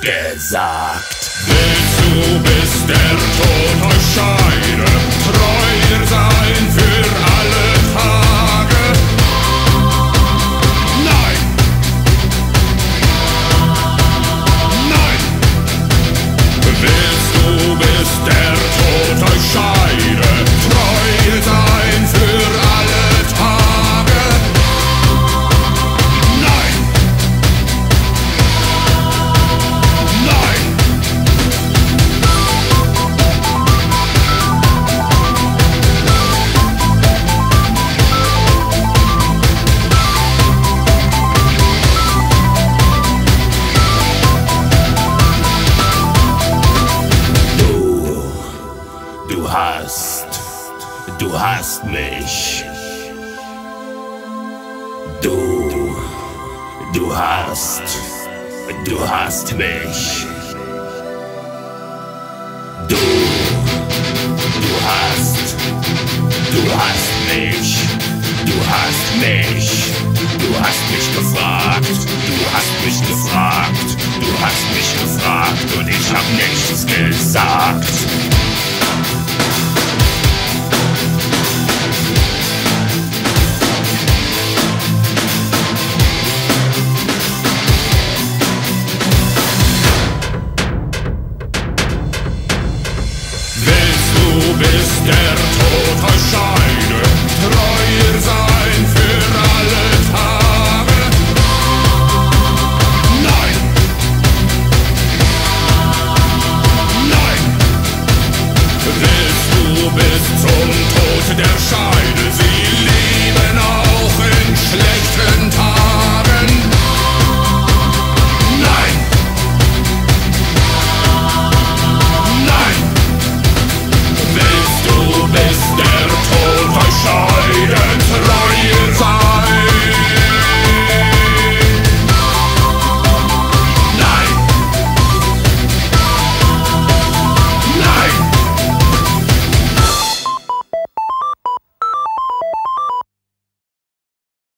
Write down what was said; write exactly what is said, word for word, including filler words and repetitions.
gesagt. Willst du, bis der Tod euch scheide, treu ihr sein für alle Tage? Nein! Nein! Willst du, bis der Tod euch scheide, treu ihr sein für alle Tage? Nein! Nein! Du hast, du hast mich. Du, du hast, du hast mich. Du, du hast, du hast mich. Du hast mich. Du hast mich gefragt. Du hast mich gefragt. Du hast mich gefragt und ich hab nichts gesagt. Bis der Tod euch scheidet.